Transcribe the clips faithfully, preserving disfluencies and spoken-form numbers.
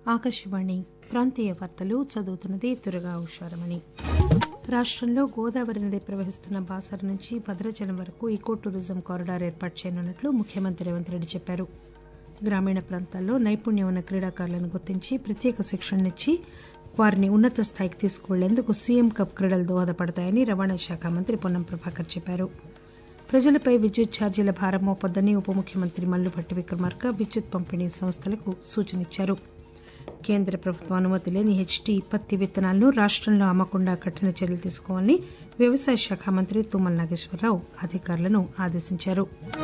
ఆకాశవాణి ప్రాంతీయ వార్తలు చదువుతున్నది దుర్గా ఉషారమణి. రాష్టంలో గోదావరి నది ప్రవహిస్తున్న బాసర నుంచి భద్రాచలం వరకు ఈకో టూరిజం కారిడార్ ఏర్పాటు చేయనున్నట్లు ముఖ్యమంత్రి రేవంత్ రెడ్డి చెప్పారు. గ్రామీణ ప్రాంతాల్లో నైపుణ్యం ఉన్న క్రీడాకారులను గుర్తించి ప్రత్యేక శిక్షణనిచ్చి వారిని ఉన్నత స్థాయికి తీసుకువెళ్లేందుకు సీఎం కప్ క్రీడలు దోహదపడతాయని రవాణా శాఖ మంత్రి పొన్నం ప్రభాకర్ చెప్పారు. ప్రజలపై విద్యుత్ ఛార్జీల భారం మోపొద్దని ఉప ముఖ్యమంత్రి మల్లుభట్టి విక్రమార్క విద్యుత్ పంపిణీ సంస్థలకు సూచనిచ్చారు. కేంద్ర ప్రభుత్వం అనుమతి లేని హెచ్టీ పత్తి విత్తనాలను రాష్టంలో అమ్మకుండా కఠిన చర్యలు తీసుకోవాలని వ్యవసాయ శాఖ మంత్రి తుమ్మల నాగేశ్వరరావు అధికారులను ఆదేశించారు.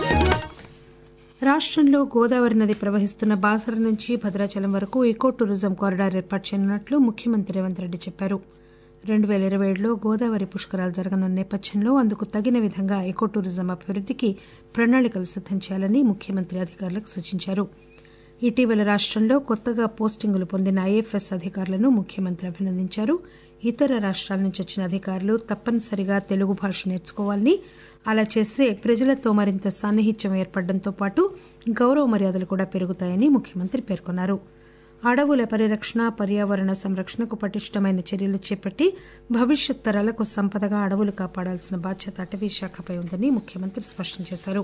రాష్టంలో గోదావరి నది ప్రవహిస్తున్న బాసర నుంచి భద్రాచలం వరకు ఈకో టూరిజం కారిడార్ ఏర్పాటు చేయనున్నట్లు ముఖ్యమంత్రి రేవంత్ రెడ్డి చెప్పారు. రెండు పేల ఇరవై ఏడులో గోదావరి పుష్కరాలు జరగనున్న నేపథ్యంలో అందుకు తగిన విధంగా ఎకో టూరిజం అభివృద్దికి ప్రణాళికలు సిద్దం చేయాలని ముఖ్యమంత్రి అధికారులకు సూచించారు. ఇటీవల రాష్టంలో కొత్తగా పోస్టింగులు పొందిన ఐఎఫ్ఎస్ అధికారులను ముఖ్యమంత్రి అభినందించారు. ఇతర రాష్టాల నుంచి వచ్చిన అధికారులు తప్పనిసరిగా తెలుగు భాష నేర్చుకోవాలని, అలా చేస్తే ప్రజలతో మరింత సాన్నిహిత్యం ఏర్పడడంతో పాటు గౌరవ మర్యాదలు కూడా పెరుగుతాయని ముఖ్యమంత్రి పేర్కొన్నారు. అడవుల పరిరక్షణ, పర్యావరణ సంరక్షణకు పటిష్టమైన చర్యలు చేపట్టి భవిష్యత్ తరాలకు సంపదగా అడవులు కాపాడాల్సిన బాధ్యత అటవీ శాఖపై ఉందని ముఖ్యమంత్రి స్పష్టం చేశారు.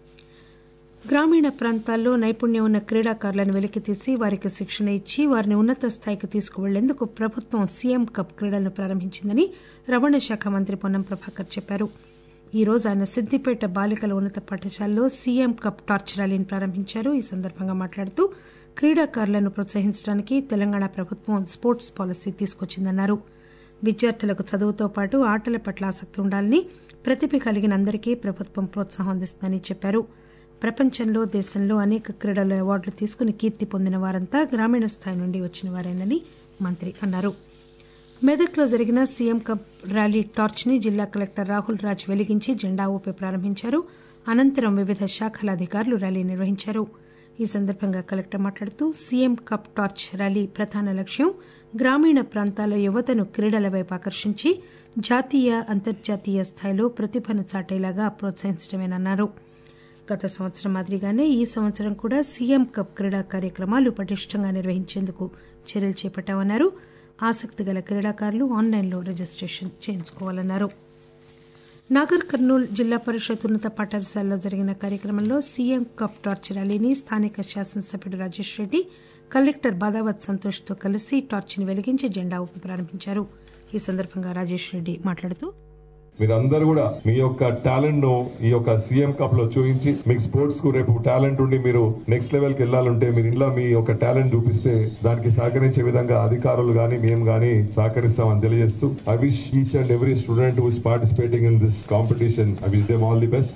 గ్రామీణ ప్రాంతాల్లో నైపుణ్యం ఉన్న క్రీడాకారులను వెలికితీసి వారికి శిక్షణ ఇచ్చి వారిని ఉన్నత స్థాయికి తీసుకువెళ్లేందుకు ప్రభుత్వం సీఎం కప్ క్రీడలను ప్రారంభించిందని రవాణా శాఖ మంత్రి పొన్నం ప్రభాకర్ చెప్పారు. ఈ రోజు ఆయన సిద్దిపేట బాలికల ఉన్నత పాఠశాలలో సీఎం కప్ టార్చ్ ర్యాలీని ప్రారంభించారు. ఈ సందర్భంగా మాట్లాడుతూ క్రీడాకారులను ప్రోత్సహించడానికి తెలంగాణ ప్రభుత్వం స్పోర్ట్స్ పాలసీ తీసుకొచ్చిందన్నారు. విద్యార్థులకు చదువుతో పాటు ఆటల పట్ల ఆసక్తి ఉండాలని, ప్రతిభ కలిగిన అందరికీ ప్రభుత్వం ప్రోత్సాహం అందిస్తుందని చెప్పారు. ప్రపంచంలో, దేశంలో అనేక క్రీడల్లో అవార్డులు తీసుకుని కీర్తి పొందిన వారంతా గ్రామీణ స్థాయి నుండి వచ్చిన వారేనని మంత్రి అన్నారు. మెదక్లో జరిగిన సీఎం కప్ ర్యాలీ టార్చ్ ని జిల్లా కలెక్టర్ రాహుల్ రాజ్ వెలిగించి జెండా ఊపి ప్రారంభించారు. అనంతరం వివిధ శాఖల అధికారులు ర్యాలీ నిర్వహించారు. ఈ సందర్భంగా కలెక్టర్ మాట్లాడుతూ సీఎం కప్ టార్చ్ ర్యాలీ ప్రధాన లక్ష్యం గ్రామీణ ప్రాంతాల యువతను క్రీడల వైపు ఆకర్షించి జాతీయ, అంతర్జాతీయ స్థాయిలో ప్రతిభను చాటేలాగా ప్రోత్సహించడమేనన్నారు. గత సంవత్సరం మాదిరిగానే ఈ సంవత్సరం కూడా సీఎం కప్ క్రీడా కార్యక్రమాలు పటిష్టంగా నిర్వహించేందుకు చర్యలు చేపట్టామన్నారు. ఆసక్తి గల క్రీడాకారులు ఆన్లైన్లో రిజిస్టేషన్ చేయించుకోవాలన్నారు. నాగర్ కర్నూల్ జిల్లా పరిషత్ ఉన్నత పాఠశాలలో జరిగిన కార్యక్రమంలో సీఎం కప్ టార్చ్ ర్యాలీని స్థానిక శాసనసభ్యుడు రాజేష్ రెడ్డి, కలెక్టర్ బాదావత్ సంతోష్ తో కలిసి టార్చ్ ని వెలిగించి జెండా ఊపి ప్రారంభించారు. ఈ సందర్భంగా రాజేష్ రెడ్డి మాట్లాడుతూ మీరందరూ కూడా మీ యొక్క టాలెంట్ ను ఈ యొక్క సీఎం కప్ లో చూపించి మీకు స్పోర్ట్స్ కు రేపు టాలెంట్ ఉండి మీరు నెక్స్ట్ లెవెల్ కి వెళ్ళాలంటే మీరు ఇంట్లో మీ యొక్క టాలెంట్ చూపిస్తే దానికి సహకరించే విధంగా అధికారులు గాని మేము గాని సహకరిస్తామని తెలియజేస్తూ I wish each and every student who is participating in this competition I wish them all the best.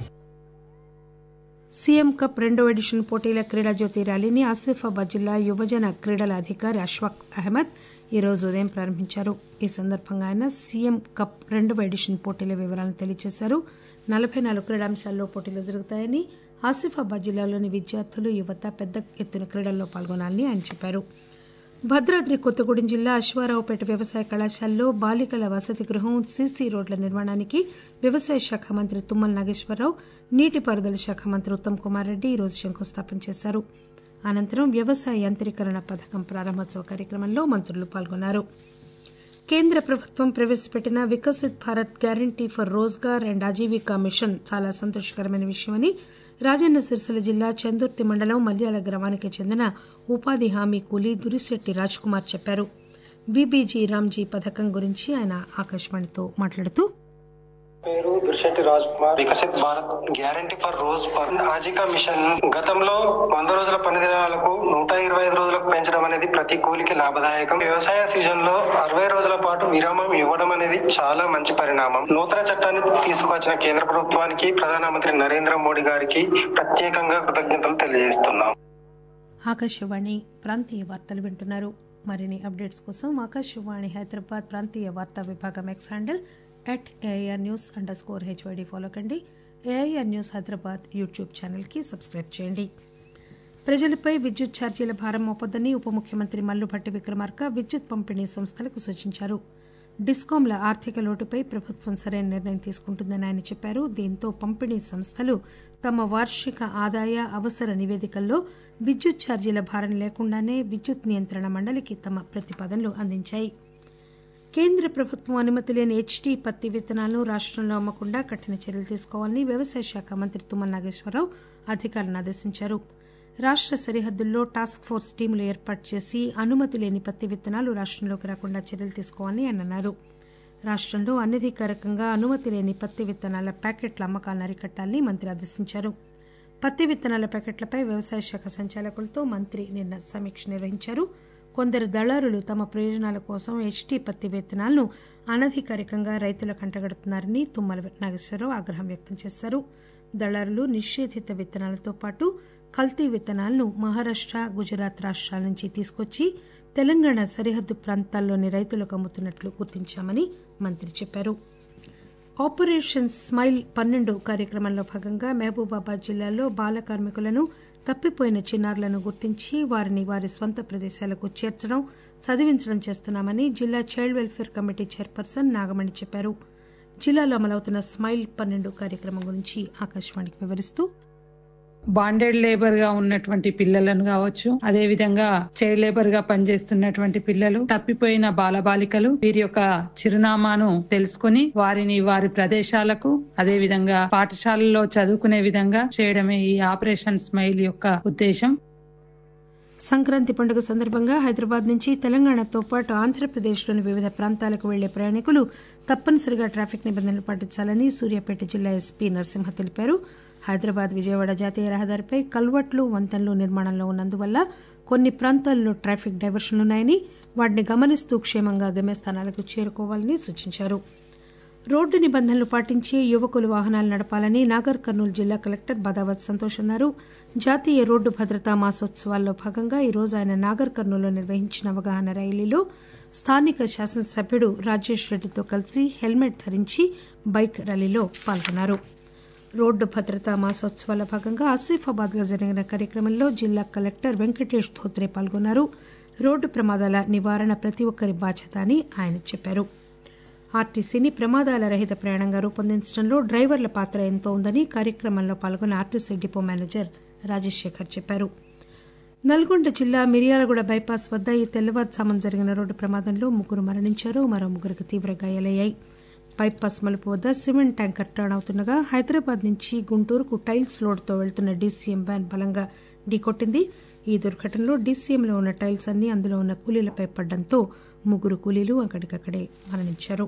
CM cup రెండో ఎడిషన్ పోటీల క్రీడా జ్యోతి ర్యాలీని ఆసిఫాబాద్ జిల్లా యువజన క్రీడల అధికారి అష్ఫాక్ అహ్మద్ ఈ రోజు ఉదయం ప్రారంభించారు. ఈ సందర్భంగా ఆయన సీఎం కప్ రెండవ ఎడిషన్ పోటీల వివరాలను తెలియజేశారు. నలభై నాలుగు క్రీడాంశాల్లో పోటీలు జరుగుతాయని, ఆసిఫాబాద్ జిల్లాలోని విద్యార్థులు, యువత పెద్ద ఎత్తున క్రీడల్లో పాల్గొనాలని ఆయన చెప్పారు. భద్రాద్రి కొత్తగూడెం జిల్లా అశ్వారావుపేట వ్యవసాయ కళాశాలలో బాలికల వసతి గృహం, సీసీ రోడ్ల నిర్మాణానికి వ్యవసాయ శాఖ మంత్రి తుమ్మల నాగేశ్వరరావు, నీటిపారుదల శాఖ మంత్రి ఉత్తమ్ కుమార్ రెడ్డి ఈ రోజు శంకుస్థాపన చేశారు. అనంతరం వ్యవసాయ యాంత్రీకరణ పథకం ప్రారంభోత్సవ కార్యక్రమంలో మంత్రులు పాల్గొన్నారు. కేంద్ర ప్రభుత్వం ప్రవేశపెట్టిన Viksit Bharat guarantee for Rozgar and Ajeevika mission చాలా సంతోషకరమైన విషయమని రాజన్న సిరిసిల్ల జిల్లా చందుర్తి మండలం మల్యాల గ్రామానికి చెందిన ఉపాధి హామీ కూలీ దురిశెట్టి రాజ్ కుమార్ చెప్పారు. బీబీజీ రామ్జీ పథకం గురించి ఆయన ఆకాశవాణితో మాట్లాడుతూ పేరు Durishetti Raj Kumar. Viksit Bharat guarantee for Roz for Ajeevika mission గతంలో వంద రోజుల పని దినాలకు నూట ఇరవై ఐదు రోజులకు పెంచడం అనేది ప్రతి కూలికి లాభదాయకం. వ్యవసాయ సీజన్ లో అరవై రోజుల పాటు విరామం ఇవ్వడం అనేది చాలా మంచి పరిణామం. నూతన చట్టాన్ని తీసుకొచ్చిన కేంద్ర ప్రభుత్వానికి, ప్రధానమంత్రి నరేంద్ర మోడీ గారికి ప్రత్యేకంగా కృతజ్ఞతలు తెలియజేస్తున్నాం. ఆకాశవాణి ప్రాంతీయ వార్తలు వింటున్నారు. మరిన్ని అప్డేట్స్ కోసం ఆకాశవాణి హైదరాబాద్ ప్రాంతీయ వార్తా విభాగం X handle at AIR news underscore HYD follow కండి. ఏఐఆర్ న్యూస్ హైదరాబాద్ యూట్యూబ్ ఛానల్కి సబ్స్క్రైబ్ చేయండి. ప్రజలపై విద్యుత్ ఛార్జీల భారం మోపొద్దని ఉప ముఖ్యమంత్రి మల్లుభట్టి విక్రమార్క విద్యుత్ పంపిణీ సంస్థలకు సూచించారు. డిస్కాంల ఆర్థిక లోటుపై ప్రభుత్వం సరైన నిర్ణయం తీసుకుంటుందని ఆయన చెప్పారు. దీంతో పంపిణీ సంస్థలు తమ వార్షిక ఆదాయ అవసర నివేదికల్లో విద్యుత్ ఛార్జీల భారం లేకుండానే విద్యుత్ నియంత్రణ మండలికి తమ ప్రతిపాదనలు అందించాయి. కేంద్ర ప్రభుత్వం అనుమతి లేని హెచ్టీ పత్తి విత్తనాలను రాష్టంలో అమ్మకుండా కఠిన చర్యలు తీసుకోవాలని వ్యవసాయ శాఖ మంత్రి తుమ్మల నాగేశ్వరరావు అధికారులను ఆదేశించారు. రాష్ట సరిహద్దుల్లో టాస్క్ ఫోర్స్ టీములు ఏర్పాటు చేసి అనుమతి లేని పత్తి విత్తనాలు రాష్టంలోకి రాకుండా చర్యలు తీసుకోవాలని ఆయన అన్నారు. రాష్టంలో అనధికారికంగా అనుమతి లేని పత్తి విత్తనాల ప్యాకెట్ల అమ్మకాలను అరికట్టాలని మంత్రి ఆదేశించారు. పత్తి విత్తనాల ప్యాకెట్లపై వ్యవసాయ శాఖ సంచాలకులతో మంత్రి నిన్న సమీక్ష నిర్వహించారు. కొందరు దళారులు తమ ప్రయోజనాల కోసం హెచ్టీ పత్తి విత్తనాలను అనధికారికంగా రైతులకు అంటగడుతున్నారని తుమ్మల నాగేశ్వరరావు ఆగ్రహం వ్యక్తం చేశారు. దళారులు నిషేధిత విత్తనాలతో పాటు కల్తీ విత్తనాలను మహారాష్ట, గుజరాత్ రాష్ట్రాల నుంచి తీసుకొచ్చి తెలంగాణ సరిహద్దు ప్రాంతాల్లోని రైతులకు అమ్ముతున్నట్లు గుర్తించామని మంత్రి చెప్పారు. ఆపరేషన్ స్మైల్ పన్నెండు కార్యక్రమంలో భాగంగా మహబూబాబాద్ జిల్లాలో బాల కార్మికులను, తప్పిపోయిన చిన్నారులను గుర్తించి వారిని వారి స్వంత ప్రదేశాలకు చేర్చడం, చదివించడం చేస్తున్నామని జిల్లా child welfare committee chairperson Nagamani చెప్పారు. జిల్లాలో అమలవుతున్న స్మైల్ పన్నెండు కార్యక్రమం గురించి ఆకాశవాణికి వివరిస్తూ, బాండెడ్ లేబర్ గా ఉన్నటువంటి పిల్లలను కావచ్చు, అదే విధంగా చైల్డ్ లేబర్ గా పనిచేస్తున్నటువంటి పిల్లలు, తప్పిపోయిన బాలబాలికలు వీరి యొక్క చిరునామాను తెలుసుకుని వారిని వారి ప్రదేశాలకు, అదే విధంగా పాఠశాలలో చదువుకునే విధంగా చేయడమే ఈ ఆపరేషన్ స్మైల్ యొక్క ఉద్దేశం. సంక్రాంతి పండుగ సందర్భంగా హైదరాబాద్ నుంచి తెలంగాణతో పాటు ఆంధ్రప్రదేశ్లోని వివిధ ప్రాంతాలకు వెళ్లే ప్రయాణికులు తప్పనిసరిగా ట్రాఫిక్ నిబంధనలు పాటించాలని సూర్యాపేట జిల్లా ఎస్పీ నరసింహ తెలిపారు. హైదరాబాద్ విజయవాడ జాతీయ రహదారిపై కల్వర్ట్లు, వంతెనలు నిర్మాణంలో ఉన్నందువల్ల కొన్ని ప్రాంతాల్లో ట్రాఫిక్ డైవర్షన్లున్నాయని, వాటిని గమనిస్తూ క్షేమంగా గమ్యస్థానాలకు చేరుకోవాలని సూచించారు. రోడ్డు నిబంధనలు పాటించి యువకులు వాహనాలు నడపాలని నాగర్ కర్నూలు జిల్లా కలెక్టర్ బదావత్ సంతోష్ అన్నారు. జాతీయ రోడ్డు భద్రతా మాసోత్సవాల్లో భాగంగా ఈరోజు ఆయన నాగర్ కర్నూలులో నిర్వహించిన అవగాహన ర్యాలీలో స్థానిక శాసనసభ్యుడు రాజేష్ రెడ్డితో కలిసి హెల్మెట్ ధరించి బైక్ ర్యాలీలో పాల్గొన్నారు. రోడ్డు భద్రతా మాసోత్సవాల భాగంగా ఆసిఫాబాద్ లో జరిగిన కార్యక్రమంలో జిల్లా కలెక్టర్ వెంకటేష్ ధోత్రే పాల్గొన్నారు. రోడ్డు ప్రమాదాల నివారణ ప్రతి ఒక్కరి బాధ్యత అని ఆయన చెప్పారు. ఆర్టీసీని ప్రమాదాల రహిత ప్రయాణంగా రూపొందించడంలో డ్రైవర్ల పాత్ర ఎంతో ఉందని కార్యక్రమంలో పాల్గొన్న ఆర్టీసీ డిపో మేనేజర్ రాజశేఖర్ చెప్పారు. నల్గొండ జిల్లా మిర్యాలగూడ బైపాస్ వద్ద ఈ తెల్లవారుజామున జరిగిన రోడ్డు ప్రమాదంలో ముగ్గురు మరణించారు, మరో ముగ్గురికి తీవ్ర గాయాలయ్యాయి. బైపాస్ మలుపు వద్ద సిమెంట్ ట్యాంకర్ టర్న్ అవుతుండగా హైదరాబాద్ నుంచి గుంటూరుకు టైల్స్ లోడ్తో వెళ్తున్న డీసీఎం వ్యాన్ బలంగా ఢీకొట్టింది. ఈ దుర్ఘటనలో డీసీఎంలో ఉన్న టైల్స్ అన్ని అందులో ఉన్న కూలీలపై పడడంతో ముగ్గురు కూలీలు అక్కడికక్కడే మరణించారు.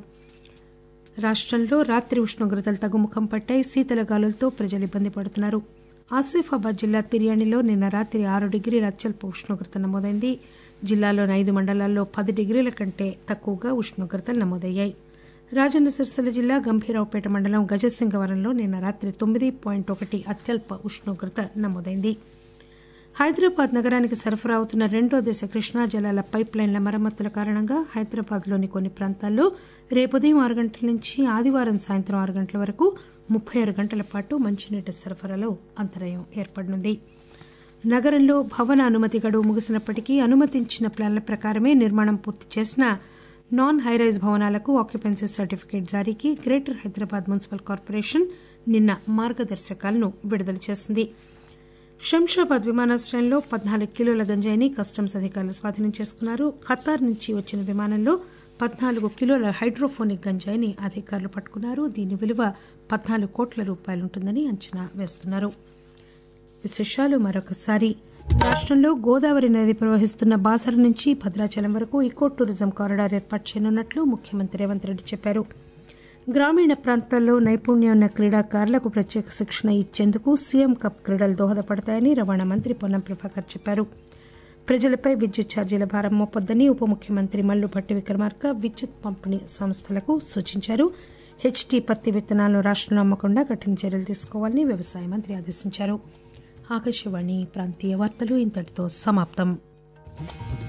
రాష్టంలో రాత్రి ఉష్ణోగ్రతలు తగ్గుముఖం పట్టాయి. శీతల గాలులతో ప్రజలు ఇబ్బంది పడుతున్నారు. ఆసిఫాబాద్ జిల్లా తిర్యాణిలో నిన్న రాత్రి ఆరు డిగ్రీల అత్యల్ప ఉష్ణోగ్రత నమోదైంది. జిల్లాలోని ఐదు మండలాల్లో పది డిగ్రీల కంటే తక్కువగా ఉష్ణోగ్రతలు నమోదయ్యాయి. రాజన్న సిరిసిల్ల జిల్లా గంభీరావుపేట మండలం గజసింగవరంలో నిన్న రాత్రి తొమ్మిది పాయింట్ ఒకటి అత్యల్ప ఉష్ణోగ్రత నమోదైంది. హైదరాబాద్ నగరానికి సరఫరా అవుతున్న రెండో దశ కృష్ణా జలాల పైప్ లైన్ల మరమ్మతుల కారణంగా హైదరాబాద్లోని కొన్ని ప్రాంతాల్లో రేపు ఉదయం ఆరు గంటల నుంచి ఆదివారం సాయంత్రం ఆరు గంటల వరకు ముప్పై ఆరు గంటల పాటు మంచినీటి సరఫరాలో అంతరాయం ఏర్పడనుంది. నగరంలో భవన అనుమతి గడువు ముగిసినప్పటికీ అనుమతించిన ప్లాన్ల ప్రకారమే నిర్మాణం పూర్తి చేసిన నాన్ హైరైజ్ భవనాలకు ఆక్యుపెన్సీ సర్టిఫికేట్ జారీకి గ్రేటర్ హైదరాబాద్ మున్సిపల్ కార్పొరేషన్ నిన్న మార్గదర్శకాలను విడుదల చేసింది. శంషాబాద్ విమానాశ్రయంలో పద్నాలుగు కిలోల గంజాయిని కస్టమ్స్ అధికారులు స్వాధీనం చేసుకున్నారు. ఖతార్ నుంచి వచ్చిన విమానంలో పద్నాలుగు కిలోల హైడ్రోఫోనిక్ గంజాయిని అధికారులు పట్టుకున్నారు. దీని విలువ పద్నాలుగు కోట్ల రూపాయలుంటుందని అంచనా వేస్తున్నారు. విశేషాలు మరొకసారి. రాష్టంలో గోదావరి నది ప్రవహిస్తున్న బాసర నుంచి భద్రాచలం వరకు ఈకో టూరిజం కారిడార్ ఏర్పాటు చేయనున్నట్లు ముఖ్యమంత్రి రేవంత్ రెడ్డి చెప్పారు. గ్రామీణ ప్రాంతాల్లో నైపుణ్యం ఉన్న క్రీడాకారులకు ప్రత్యేక శిక్షణ ఇచ్చేందుకు సీఎం కప్ క్రీడలు దోహదపడతాయని రవాణా మంత్రి పొన్నం ప్రభాకర్ చెప్పారు. ప్రజలపై విద్యుత్ ఛార్జీల భారం మోపొద్దని ఉప ముఖ్యమంత్రి మల్లు భట్టి విక్రమార్క విద్యుత్ పంపిణీ సంస్థలకు సూచించారు. హెచ్టీ పత్తి విత్తనాలను రాష్టంలో అమ్మకుండా కఠిన చర్యలు తీసుకోవాలని వ్యవసాయ మంత్రి ఆదేశించారు. ఆకాశవాణి ప్రాంతీయ వార్తలు ఇంతటితో సమాప్తం.